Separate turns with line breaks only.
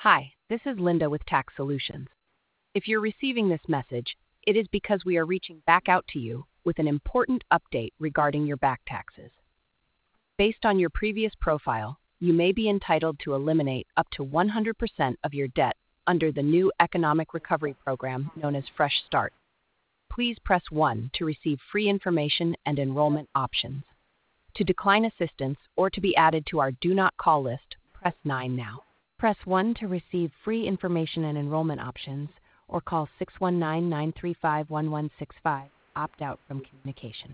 Hi, this is Linda with Tax Solutions. If you're receiving this message, it is because we are reaching back out to you with an important update regarding your back taxes. Based on your previous profile, you may be entitled to eliminate up to 100% of your debt under the new Economic Recovery Program known as Fresh Start. Please press 1 to receive free information and enrollment options. To decline assistance or to be added to our Do Not Call list, press 9 now. Press 1 to receive free information and enrollment options, or call 619-935-1165. Opt out from communication.